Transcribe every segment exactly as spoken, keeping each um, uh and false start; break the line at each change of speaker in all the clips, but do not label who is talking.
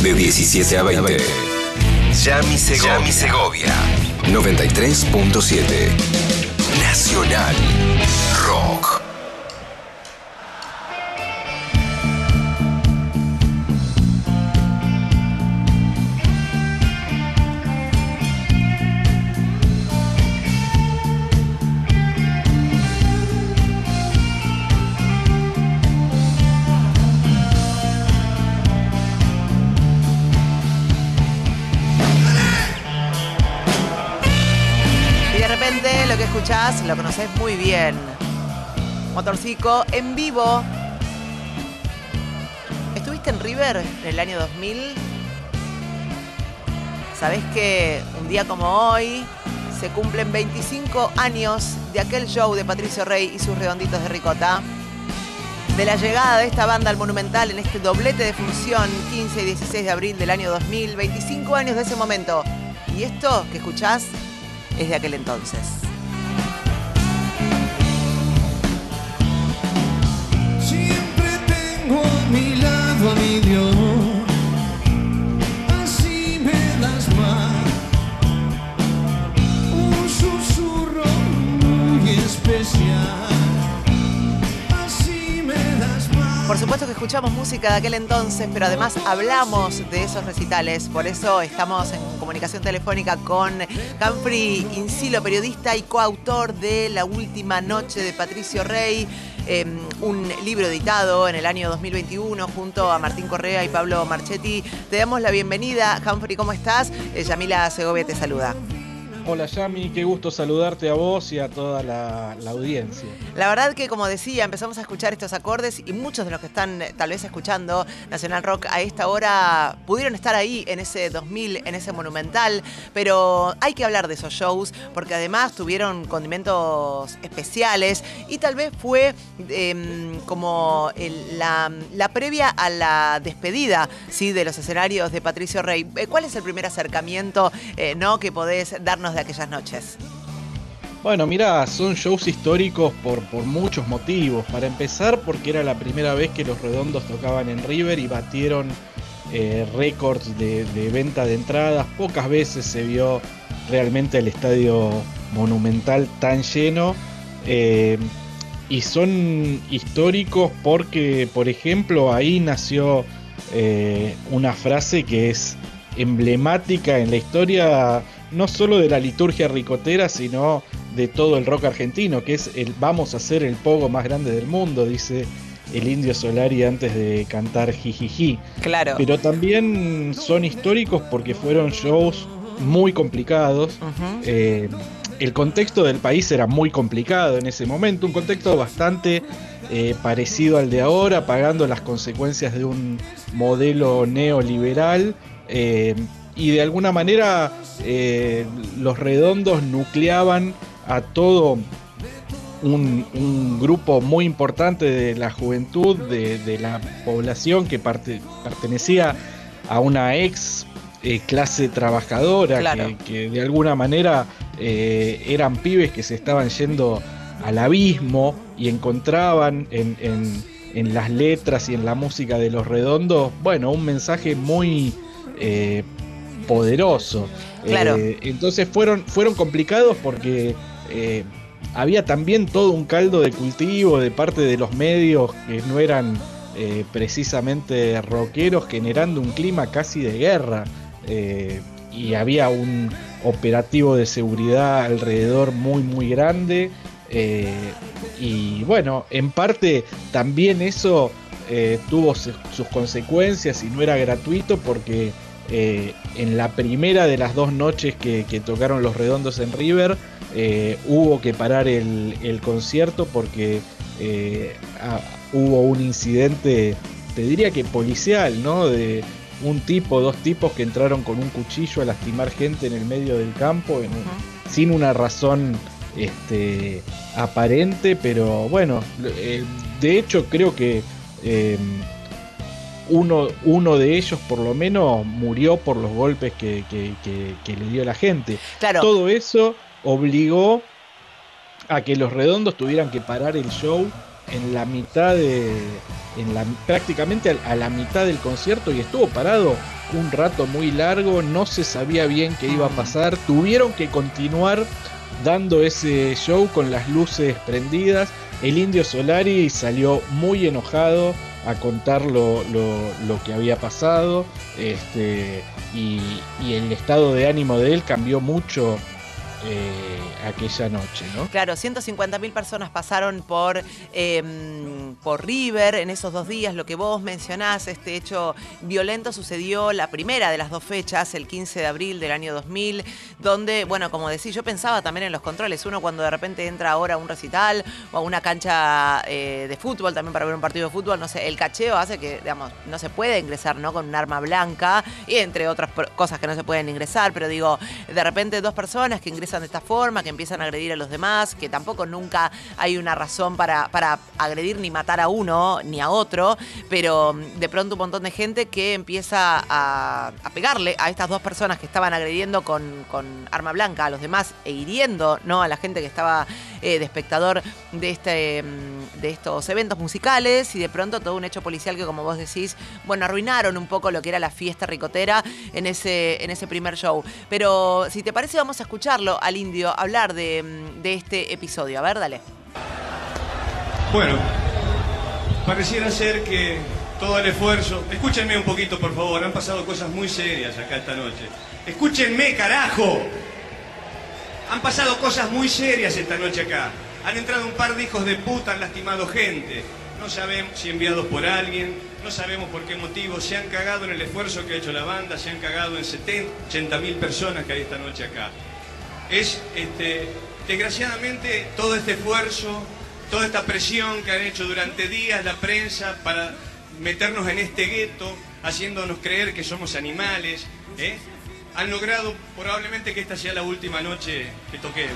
De diecisiete a veinte. Yami Segovia. Yami Segovia. noventa y tres punto siete. Nacional Rock.
Lo que escuchás lo conocés muy bien. Motorcico en vivo. ¿Estuviste en River en el año dos mil? ¿Sabés que un día como hoy se cumplen veinticinco años de aquel show de Patricio Rey y sus Redonditos de Ricota? De la llegada de esta banda al Monumental en este doblete de función quince y dieciséis de abril del año dos mil. veinticinco años de ese momento. Y esto que escuchás es de aquel entonces.
Siempre tengo a mi lado a mi Dios, así me das más, un susurro muy especial, así me das más.
Por supuesto que escuchamos música de aquel entonces, pero además hablamos de esos recitales. Por eso estamos en comunicación telefónica con Humphrey Insilo, periodista y coautor de La Última Noche de Patricio Rey, eh, un libro editado en el año dos mil veintiuno junto a Martín Correa y Pablo Marchetti. Te damos la bienvenida. Humphrey, ¿cómo estás? Eh, Yamila Segovia te saluda.
Hola Yami, qué gusto saludarte a vos y a toda la, la audiencia.
La verdad que, como decía, empezamos a escuchar estos acordes y muchos de los que están eh, tal vez escuchando Nacional Rock a esta hora pudieron estar ahí en ese dos mil, en ese Monumental, pero hay que hablar de esos shows porque además tuvieron condimentos especiales y tal vez fue eh, como el, la, la previa a la despedida, ¿sí?, de los escenarios de Patricio Rey. Eh, ¿Cuál es el primer acercamiento eh, ¿no? que podés darnos de aquellas noches?
Bueno, mirá, son shows históricos por, por muchos motivos. Para empezar, porque era la primera vez que los Redondos tocaban en River y batieron eh, récords de, de venta de entradas. Pocas veces se vio realmente el estadio Monumental tan lleno. Eh, y son históricos porque, por ejemplo, ahí nació eh, una frase que es emblemática en la historia, no solo de la liturgia ricotera, sino de todo el rock argentino, que es el vamos a hacer el pogo más grande del mundo, dice el Indio Solari antes de cantar Jijiji.
Claro.
Pero también son históricos porque fueron shows muy complicados. Uh-huh. Eh, el contexto del país era muy complicado en ese momento, un contexto bastante eh, parecido al de ahora, pagando las consecuencias de un modelo neoliberal. Eh, y de alguna manera eh, los Redondos nucleaban a todo un, un grupo muy importante de la juventud, de, de la población que parte, pertenecía a una ex eh, clase trabajadora, claro, que, que de alguna manera eh, eran pibes que se estaban yendo al abismo y encontraban en, en, en las letras y en la música de los Redondos, bueno, un mensaje muy eh, poderoso.
Claro.
Eh, entonces fueron, fueron complicados porque eh, había también todo un caldo de cultivo de parte de los medios que no eran eh, precisamente rockeros, generando un clima casi de guerra. Eh, y había un operativo de seguridad alrededor muy muy grande. Eh, y bueno, en parte también eso eh, tuvo sus consecuencias y no era gratuito porque Eh, en la primera de las dos noches que, que tocaron los Redondos en River eh, hubo que parar el, el concierto porque eh, a, hubo un incidente, te diría que policial, ¿no? De un tipo, dos tipos que entraron con un cuchillo a lastimar gente en el medio del campo en, uh-huh. sin una razón este, aparente, pero bueno, eh, de hecho creo que eh, Uno, uno de ellos por lo menos murió por los golpes que, que, que, que le dio la gente.
Claro.
Todo eso obligó a que los Redondos tuvieran que parar el show en la mitad de, en la, prácticamente a, a la mitad del concierto, y estuvo parado un rato muy largo, no se sabía bien qué iba a pasar, tuvieron que continuar dando ese show con las luces prendidas. El Indio Solari salió muy enojado a contar lo, lo, lo que había pasado, este, y, y el estado de ánimo de él cambió mucho eh, aquella noche, ¿no?
Claro, ciento cincuenta mil personas pasaron por, eh, por River en esos dos días. Lo que vos mencionás, este hecho violento sucedió la primera de las dos fechas, el quince de abril del año dos mil, donde, bueno, como decís, yo pensaba también en los controles. Uno cuando de repente entra ahora a un recital o a una cancha eh, de fútbol, también para ver un partido de fútbol, no sé, el cacheo hace que, digamos, no se puede ingresar, ¿no?, con un arma blanca, y entre otras cosas que no se pueden ingresar, pero digo, de repente dos personas que ingresan de esta forma, que empiezan a agredir a los demás, que tampoco nunca hay una razón para, para agredir ni matar a uno ni a otro, pero de pronto un montón de gente que empieza a, a pegarle a estas dos personas que estaban agrediendo con, con arma blanca a los demás e hiriendo, ¿no?, a la gente que estaba eh, de espectador de, este, de estos eventos musicales, y de pronto todo un hecho policial que, como vos decís, bueno, arruinaron un poco lo que era la fiesta ricotera en ese, en ese primer show. Pero si te parece, vamos a escucharlo al Indio hablar de, de este episodio. A ver, dale.
Bueno, pareciera ser que todo el esfuerzo... Escúchenme un poquito, por favor. Han pasado cosas muy serias acá esta noche. Escúchenme, carajo. Han pasado cosas muy serias esta noche acá. Han entrado un par de hijos de puta, han lastimado gente. No sabemos si enviados por alguien, no sabemos por qué motivo. Se han cagado en el esfuerzo que ha hecho la banda, se han cagado en setenta, ochenta mil personas que hay esta noche acá. Es, este, desgraciadamente, todo este esfuerzo, toda esta presión que han hecho durante días la prensa para meternos en este gueto, haciéndonos creer que somos animales, ¿eh? Han logrado probablemente que esta sea la última noche que toquemos.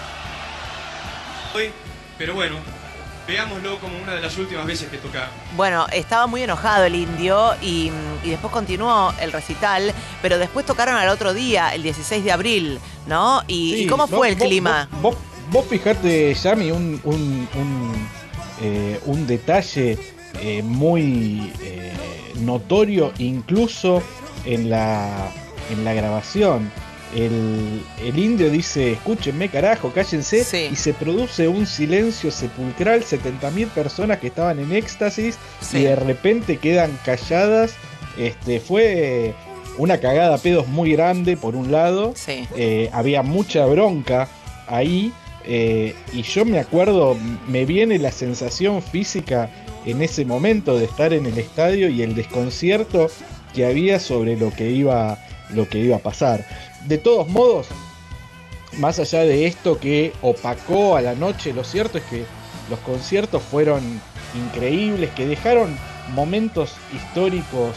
Hoy, pero bueno, veámoslo como una de las últimas veces que tocamos.
Bueno, estaba muy enojado el Indio y, y después continuó el recital, pero después tocaron al otro día, el dieciséis de abril, ¿no? ¿Y,
Sí,
¿y cómo
no,
fue el
vos,
clima?
Vos, vos, vos fijate, Yami, un, un, un, eh, un detalle eh, muy eh, notorio, incluso en la, en la grabación. El, el Indio dice, escúchenme carajo, cállense,
Sí.
y se produce un silencio sepulcral, setenta mil personas que estaban en éxtasis,
Sí.
y de repente quedan calladas. Este, fue una cagada a pedos muy grande, por un lado.
Sí.
Eh, había mucha bronca ahí, eh, y yo me acuerdo, me viene la sensación física en ese momento de estar en el estadio y el desconcierto que había sobre lo que iba, lo que iba a pasar. De todos modos, más allá de esto que opacó a la noche, lo cierto es que los conciertos fueron increíbles, que dejaron momentos históricos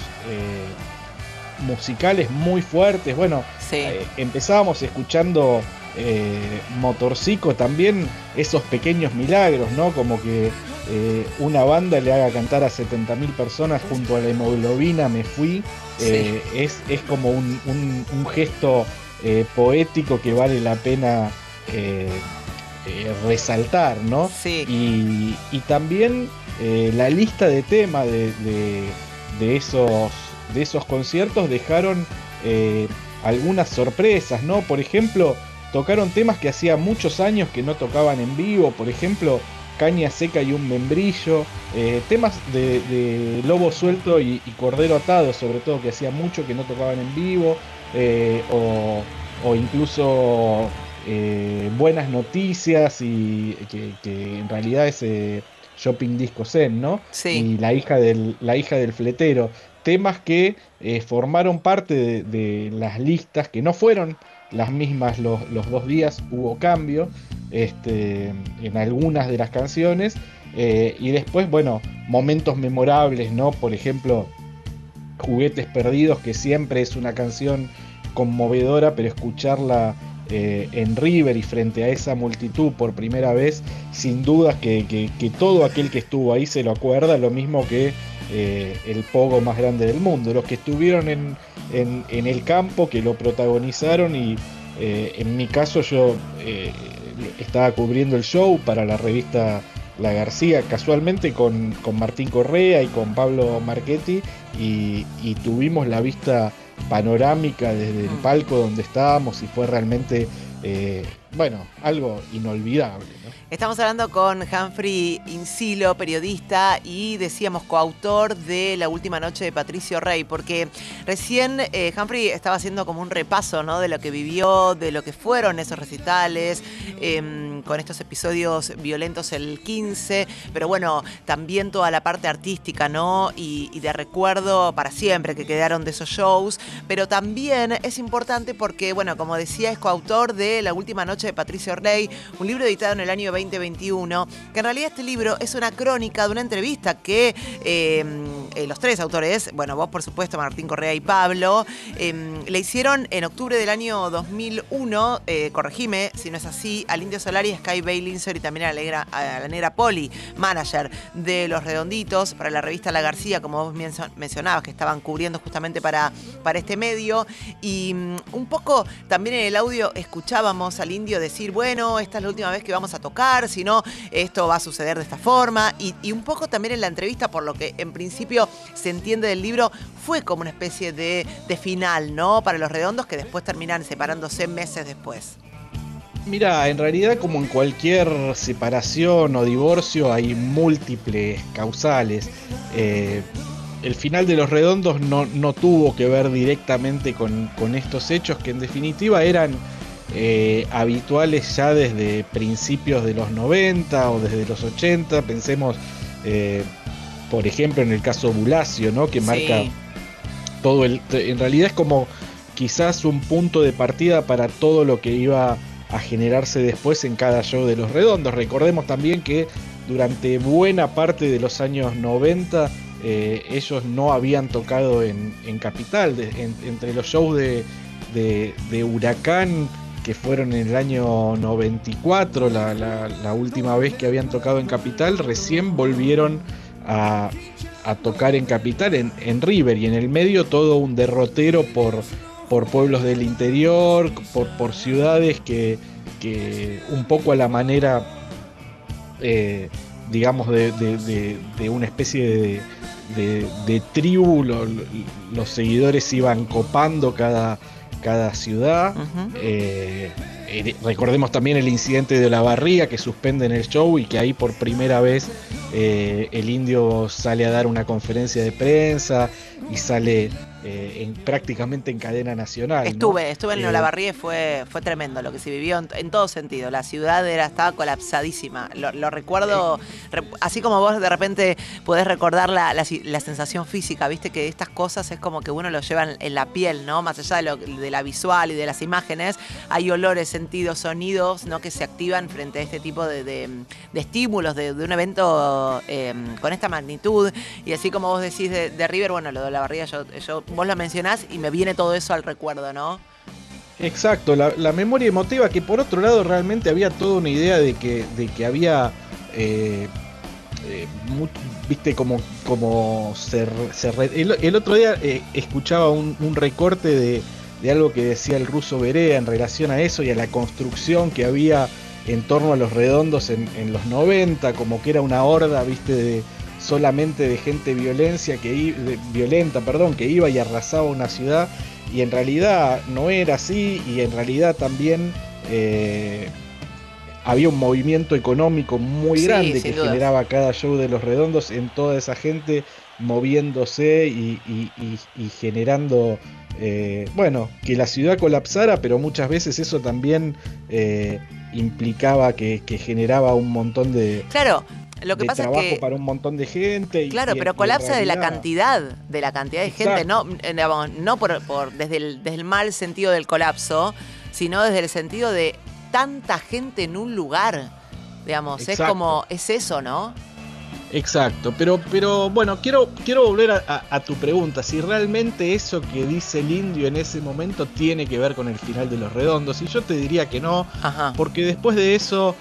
eh, musicales muy fuertes. Bueno,
Sí.
eh, empezábamos escuchando eh, Motorcico también, esos pequeños milagros, ¿no? Como que eh, una banda le haga cantar a setenta mil personas junto a la hemoglobina Me Fui. Eh,
Sí.
es, es como un, un, un gesto eh, poético que vale la pena eh, eh, resaltar, ¿no?
Sí.
Y, y también eh, la lista de temas de, de, de, esos, de esos conciertos dejaron eh, algunas sorpresas, ¿no? Por ejemplo, tocaron temas que hacía muchos años que no tocaban en vivo, por ejemplo, Caña Seca y un Membrillo, eh, temas de, de Lobo Suelto y, y Cordero Atado, sobre todo, que hacía mucho que no tocaban en vivo, eh, o, o incluso eh, Buenas Noticias, y que, que en realidad es eh, Shopping Disco Zen, ¿no?
Sí.
Y la hija del, la hija del fletero, temas que eh, formaron parte de, de las listas, que no fueron las mismas los, los dos días, hubo cambio este, en algunas de las canciones, eh, y después, bueno, momentos memorables, ¿no? Por ejemplo, Juguetes Perdidos, que siempre es una canción conmovedora, pero escucharla eh, en River y frente a esa multitud por primera vez, sin dudas que, que, que todo aquel que estuvo ahí se lo acuerda, lo mismo que eh, el pogo más grande del mundo, los que estuvieron en, en, en el campo, que lo protagonizaron, y eh, en mi caso yo eh, estaba cubriendo el show para la revista La García, casualmente con, con Martín Correa y con Pablo Marchetti, y, y tuvimos la vista panorámica desde el palco donde estábamos y fue realmente, eh, bueno, algo inolvidable, ¿no?
Estamos hablando con Humphrey Insilo, periodista y, decíamos, coautor de La última noche de Patricio Rey, porque recién eh, Humphrey estaba haciendo como un repaso, ¿no?, de lo que vivió, de lo que fueron esos recitales, eh, con estos episodios violentos el quince, pero bueno, también toda la parte artística, ¿no?, y, y de recuerdo para siempre que quedaron de esos shows, pero también es importante porque, bueno, como decía, es coautor de La última noche de Patricio Rey, un libro editado en el año veinte veintiuno, que en realidad este libro es una crónica de una entrevista que eh, eh, los tres autores, bueno, vos por supuesto, Martín Correa y Pablo, eh, le hicieron en octubre del año dos mil uno, eh, corregime si no es así, al Indio Solari, Sky Bailinson y también a la, negra, a la negra Poli, manager de Los Redonditos, para la revista La García, como vos mencionabas, que estaban cubriendo justamente para, para este medio, y um, un poco también en el audio escuchábamos al Indio decir, bueno, esta es la última vez que vamos a tocar, si no, esto va a suceder de esta forma, y, y un poco también en la entrevista, por lo que en principio se entiende del libro, fue como una especie de, de final, ¿no?, para Los Redondos, que después terminan separándose meses después.
Mira, en realidad, como en cualquier separación o divorcio, hay múltiples causales. Eh, el final de Los Redondos no, no tuvo que ver directamente con, con estos hechos, que en definitiva eran Eh, habituales ya desde principios de los noventa o desde los ochenta. Pensemos, eh, por ejemplo, en el caso Bulacio, ¿no?, que sí. marca todo el... En realidad es como quizás un punto de partida para todo lo que iba a generarse después en cada show de Los Redondos. Recordemos también que durante buena parte de los años noventa eh, ellos no habían tocado en, en Capital. De, en, entre los shows de, de, de Huracán, que fueron en el año noventa y cuatro, la, la, la última vez que habían tocado en Capital, recién volvieron a, a tocar en Capital, en, en River, y en el medio todo un derrotero por, por pueblos del interior, por, por ciudades que, que un poco a la manera, eh, digamos, de, de, de, de una especie de, de, de tribu, lo, los seguidores iban copando cada... cada ciudad. Uh-huh. eh, eh, recordemos también el incidente de Olavarría, que suspenden el show y que ahí por primera vez eh, el Indio sale a dar una conferencia de prensa y sale eh, en, prácticamente en cadena nacional.
Estuve,
¿no?
estuve en eh, Olavarría y fue, fue tremendo lo que se vivió en, en todo sentido. La ciudad era, estaba colapsadísima. Lo, lo recuerdo, eh, re, así como vos de repente podés recordar la, la, la sensación física, viste que estas cosas es como que uno lo lleva en, en la piel, ¿no? Más allá de, lo, de la visual y de las imágenes, hay olores, sentidos, sonidos, ¿no?, que se activan frente a este tipo de, de, de estímulos de, de un evento eh, con esta magnitud. Y así como vos decís de, de River, bueno, lo de Olavarría, yo, yo, vos lo mencionás y me viene todo eso al recuerdo, ¿no?
Exacto, la, la memoria emotiva, que por otro lado realmente había toda una idea de que, de que había, eh, eh, muy, viste, como, como se, se el, el otro día eh, escuchaba un, un recorte de, de algo que decía el Ruso Berea en relación a eso y a la construcción que había en torno a Los Redondos en, en los noventa, como que era una horda, viste, de solamente de gente violencia que de, violenta, perdón, que iba y arrasaba una ciudad, y en realidad no era así, y en realidad también eh, había un movimiento económico muy sí, grande que duda. generaba cada show de Los Redondos en toda esa gente moviéndose y, y, y, y generando, eh, bueno, que la ciudad colapsara, pero muchas veces eso también eh, implicaba que, que generaba un montón de...
Claro. Lo que
de
pasa
trabajo
es que,
para un montón de gente.
Claro,
y,
pero
y
colapsa
realidad...
de la cantidad, de la cantidad de Exacto. gente, no, no, no por, por desde, el, desde el mal sentido del colapso, sino desde el sentido de tanta gente en un lugar, digamos, Exacto. es como, es eso, ¿no?
Exacto, pero, pero bueno, quiero, quiero volver a, a, a tu pregunta, si realmente eso que dice el Indio en ese momento tiene que ver con el final de Los Redondos, y yo te diría que no, Ajá. porque después de eso...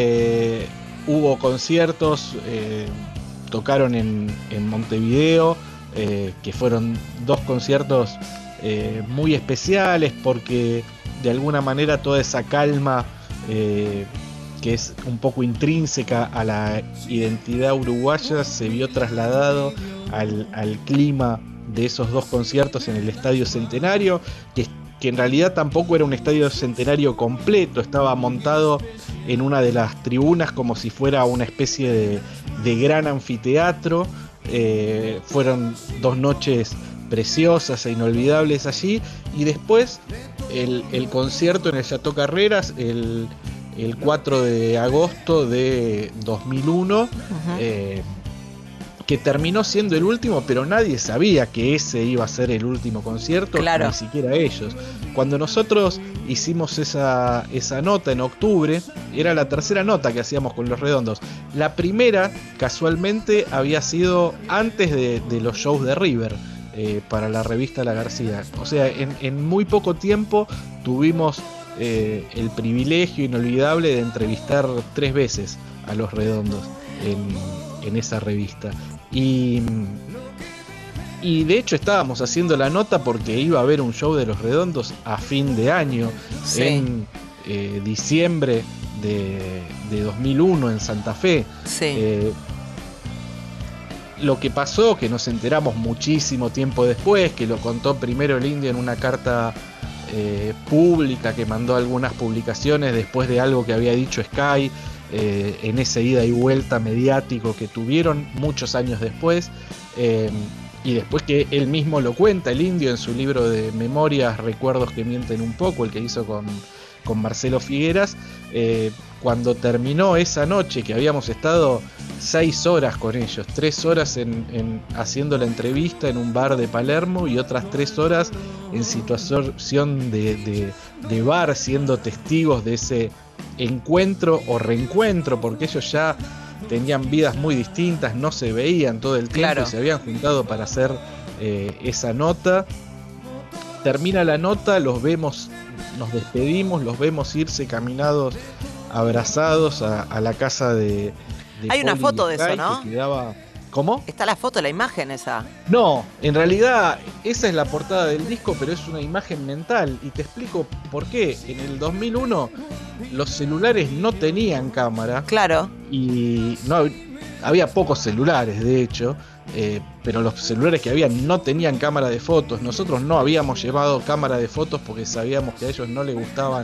Eh, hubo conciertos, eh, tocaron en, en Montevideo, eh, que fueron dos conciertos eh, muy especiales porque de alguna manera toda esa calma eh, que es un poco intrínseca a la identidad uruguaya se vio trasladado al, al clima de esos dos conciertos en el Estadio Centenario, que, que en realidad tampoco era un Estadio Centenario completo, estaba montado en una de las tribunas como si fuera una especie de, de gran anfiteatro. Eh, fueron dos noches preciosas e inolvidables allí, y después el, el concierto en el Chateau Carreras el, el cuatro de agosto de dos mil uno, uh-huh. eh, que terminó siendo el último, pero nadie sabía que ese iba a ser el último concierto, claro. Ni siquiera ellos. Cuando nosotros hicimos esa, esa nota en octubre, era la tercera nota que hacíamos con Los Redondos. La primera, casualmente, había sido antes de, de los shows de River, eh, para la revista La García. O sea, en, en muy poco tiempo tuvimos eh, el privilegio inolvidable de entrevistar tres veces a Los Redondos en, en esa revista. Y, y de hecho estábamos haciendo la nota porque iba a haber un show de Los Redondos a fin de año, sí. en eh, diciembre de, de dos mil uno en Santa Fe.
Sí.
Eh, lo que pasó, que nos enteramos muchísimo tiempo después, que lo contó primero el Indio en una carta eh, pública que mandó algunas publicaciones después de algo que había dicho Sky, Eh, en ese ida y vuelta mediático que tuvieron muchos años después, eh, y después que él mismo lo cuenta, el Indio, en su libro de memorias, Recuerdos que mienten un poco, el que hizo con, con Marcelo Figueras, eh, cuando terminó esa noche, que habíamos estado seis horas con ellos, tres horas en, en, haciendo la entrevista en un bar de Palermo y otras tres horas en situación de, de, de bar, siendo testigos de ese encuentro o reencuentro, porque ellos ya tenían vidas muy distintas, no se veían todo el tiempo, claro. Y se habían juntado para hacer eh, esa nota. Termina la nota, los vemos, nos despedimos, los vemos irse caminados, abrazados a, a la casa de, de
Hay una
Poli
foto de
Sky,
eso, ¿no?
Que quedaba... ¿Cómo?
Está la foto, la imagen esa.
No, en realidad esa es la portada del disco, pero es una imagen mental, y te explico por qué. En el dos mil uno los celulares no tenían cámara.
Claro.
Y no había pocos celulares, de hecho, eh, pero los celulares que había no tenían cámara de fotos. Nosotros no habíamos llevado cámara de fotos porque sabíamos que a ellos no les gustaban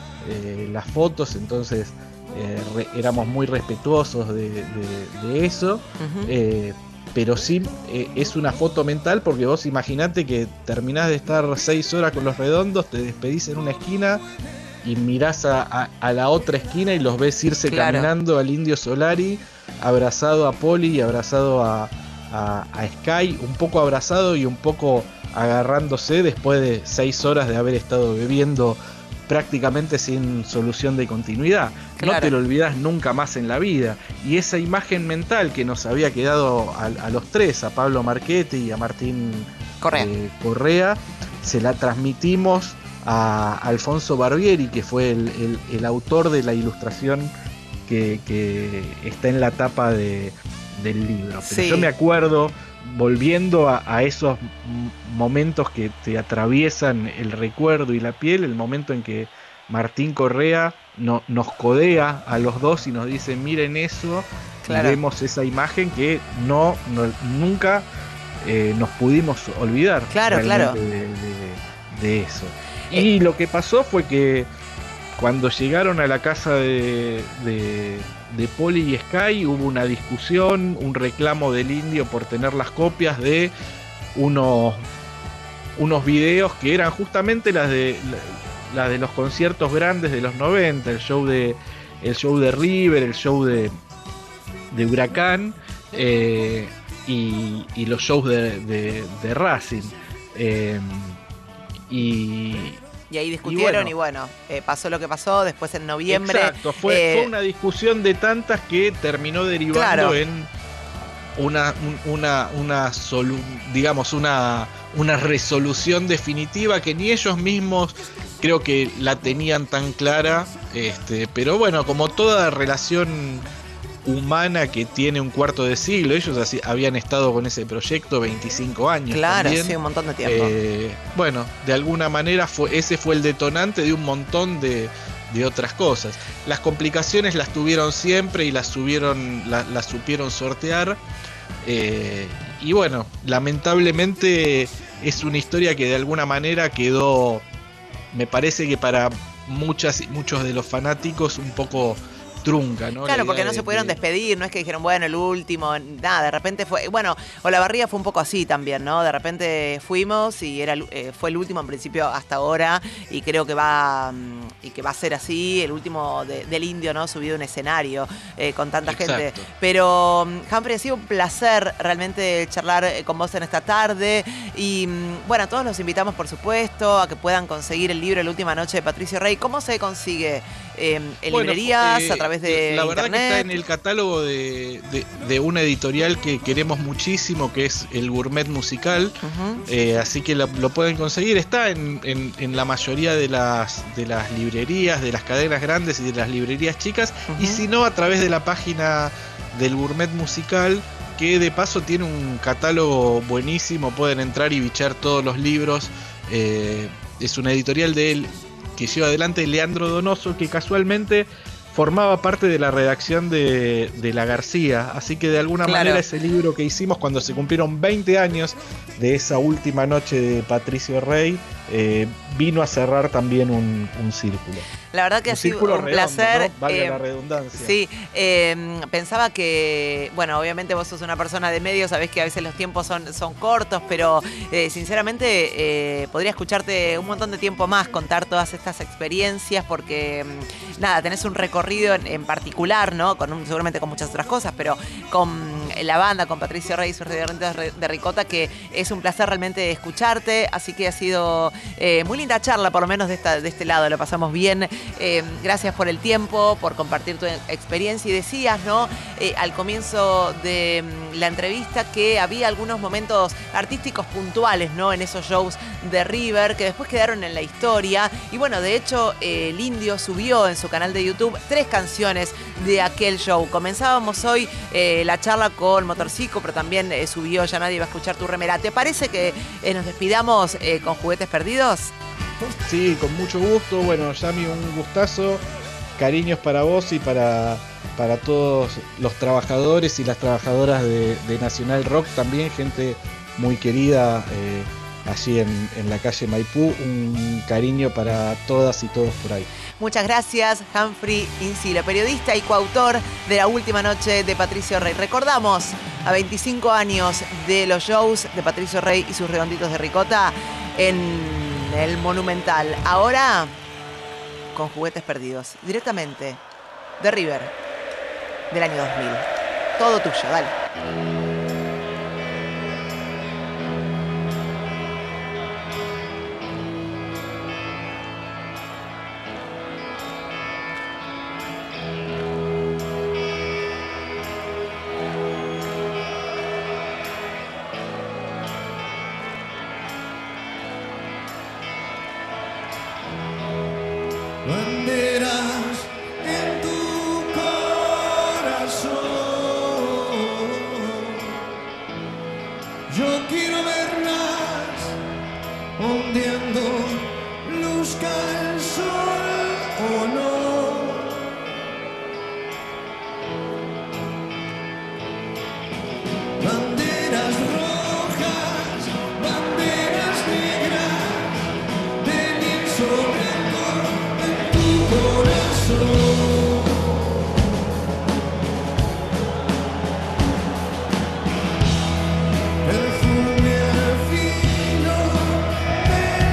eh, las fotos, entonces eh, re, éramos muy respetuosos de, de, de eso. Uh-huh. eh, pero sí eh, es una foto mental, porque vos imaginate que terminás de estar seis horas con Los Redondos, te despedís en una esquina y mirás a, a, a la otra esquina y los ves irse, claro, caminando, al Indio Solari, abrazado a Poli y abrazado a, a, a Sky, un poco abrazado y un poco agarrándose después de seis horas de haber estado bebiendo prácticamente sin solución de continuidad. Claro. No te lo olvidás nunca más en la vida. Y esa imagen mental que nos había quedado a, a los tres, a Pablo Marchetti y a Martín Correa, eh, Correa se la transmitimos a Alfonso Barbieri, que fue el, el, el autor de la ilustración que, que está en la tapa de, del libro. Pero sí, yo me acuerdo, volviendo a, a esos momentos que te atraviesan el recuerdo y la piel, el momento en que Martín Correa no, nos codea a los dos y nos dice: miren eso, claro, y vemos esa imagen que no, no nunca eh, nos pudimos olvidar.
Claro, claro.
De, de, de eso. Y lo que pasó fue que cuando llegaron a la casa de, de, de Poli y Sky, hubo una discusión, un reclamo del Indio por tener las copias de unos, unos videos que eran justamente las de, las de los conciertos grandes de los noventa, el show de, el show de River, el show de, de Huracán, eh, y, y los shows de, de, de Racing. Eh, y...
Y ahí discutieron y bueno, y bueno eh, pasó lo que pasó después en noviembre.
Exacto, fue, eh, fue una discusión de tantas que terminó derivando, claro, en una, una, una solu, digamos, una, una resolución definitiva que ni ellos mismos creo que la tenían tan clara. Este, pero bueno, como toda relación humana que tiene un cuarto de siglo, ellos así habían estado con ese proyecto veinticinco años.
Claro,
también.
Sí, un montón de tiempo.
Eh, bueno, de alguna manera fue, ese fue el detonante de un montón de, de otras cosas. Las complicaciones las tuvieron siempre y las, subieron, la, las supieron sortear, eh, y bueno, lamentablemente es una historia que de alguna manera quedó, me parece que para muchas y muchos de los fanáticos un poco trunca, ¿no?
Claro, porque no de, se pudieron de... despedir, no es que dijeron, bueno, el último, nada, de repente fue, bueno, Olavarría fue un poco así también, ¿no? De repente fuimos y era eh, fue el último en principio hasta ahora, y creo que va y que va a ser así, el último de, del Indio, ¿no? Subido a un escenario eh, con tanta Exacto. gente. Pero, Humphrey, ha sido un placer realmente charlar con vos en esta tarde, y bueno, todos los invitamos, por supuesto, a que puedan conseguir el libro La Última Noche de Patricio Rey. ¿Cómo se consigue? Eh, en bueno, librerías, eh, a través de
la
internet.
verdad que está en el catálogo de, de, de una editorial que queremos muchísimo, que es el Gourmet Musical. Uh-huh. eh, así que lo, lo pueden conseguir. Está en, en, en la mayoría de las, de las librerías, de las cadenas grandes y de las librerías chicas. Uh-huh. Y si no, a través de la página del Gourmet Musical, que de paso tiene un catálogo buenísimo. Pueden entrar y bichar todos los libros. Eh, es una editorial de él que lleva adelante Leandro Donoso, que casualmente formaba parte de la redacción de, de La García, así que de alguna claro. manera ese libro que hicimos cuando se cumplieron veinte años de esa última noche de Patricio Rey, eh, vino a cerrar también un, un círculo.
La verdad que un ha sido un redondo, placer.
¿No? Valga
eh,
la redundancia.
Sí, eh, pensaba que, bueno, obviamente vos sos una persona de medios, sabés que a veces los tiempos son, son cortos, pero eh, sinceramente eh, podría escucharte un montón de tiempo más, contar todas estas experiencias, porque nada, tenés un recorrido en, en particular, ¿no? Con un, seguramente con muchas otras cosas, pero con la banda, con Patricio Rey y sus redonditos de Ricota, que es un placer realmente escucharte, así que ha sido eh, muy linda charla, por lo menos de, esta, de este lado, lo pasamos bien. Eh, gracias por el tiempo, por compartir tu experiencia. Y decías, ¿no? Eh, al comienzo de la entrevista que había algunos momentos artísticos puntuales, ¿no? En esos shows de River, que después quedaron en la historia. Y bueno, de hecho, eh, el Indio subió en su canal de YouTube tres canciones de aquel show. Comenzábamos hoy eh, la charla con Motorcico, pero también eh, subió Ya Nadie Va a Escuchar Tu Remera. ¿Te parece que eh, nos despidamos eh, con Juguetes Perdidos?
Sí, con mucho gusto. Bueno, Yami, un gustazo. Cariños para vos y para, para todos los trabajadores y las trabajadoras de, de Nacional Rock. También gente muy querida eh, allí en, en la calle Maipú. Un cariño para todas y todos por ahí.
Muchas gracias, Humphrey Insilo, periodista y coautor de La Última Noche de Patricio Rey. Recordamos a veinticinco años de los shows de Patricio Rey y sus redonditos de ricota en el Monumental. Ahora con Juguetes Perdidos, directamente de River, del año dos mil. Todo tuyo, dale.
Banderas en tu corazón, yo quiero verlas ondeando, luzca el sol o no. Banderas rojas, banderas negras, de lienzo blanco en tu corazón. Perfume al filo de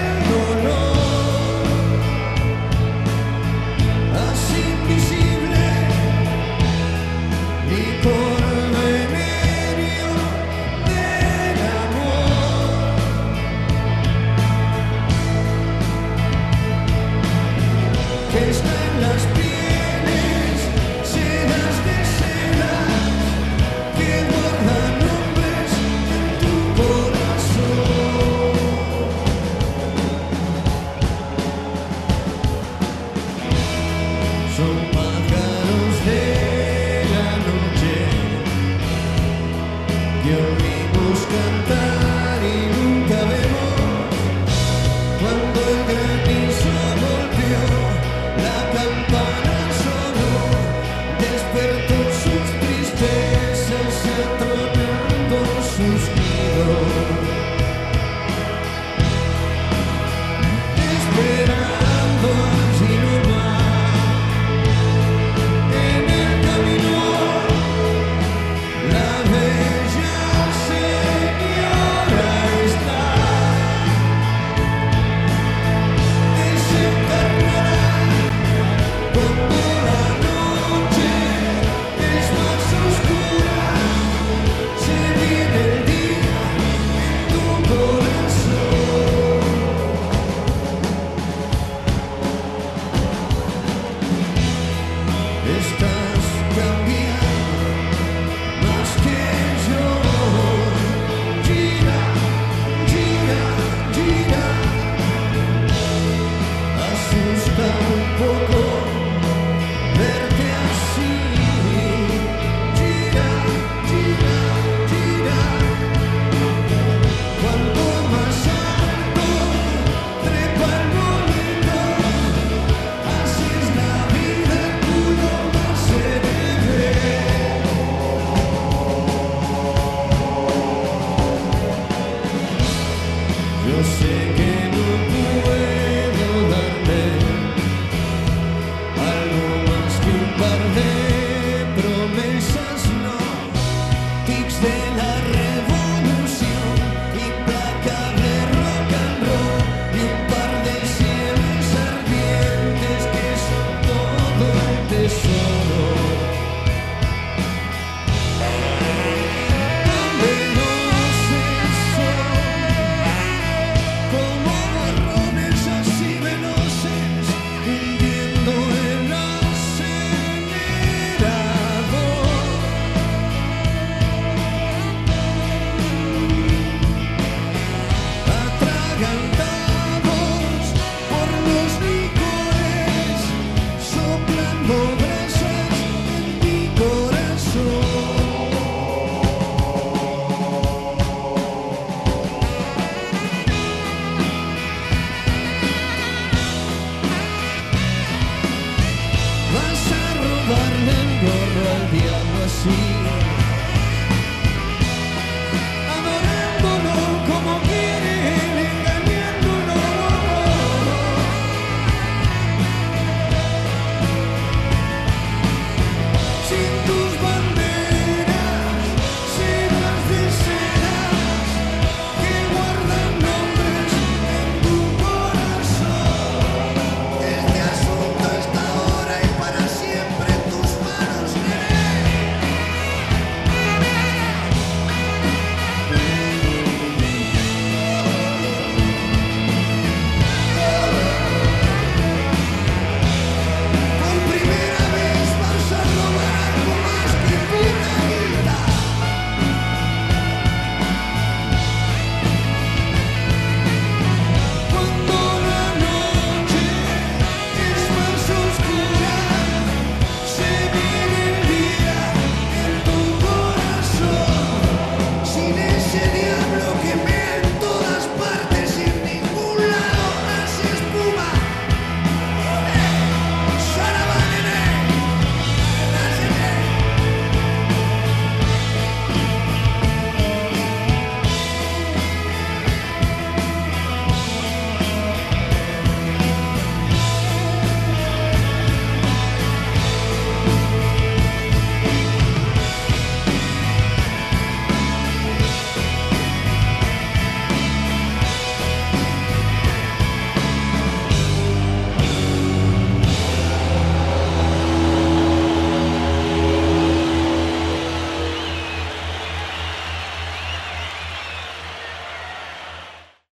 Yo sé que no puedo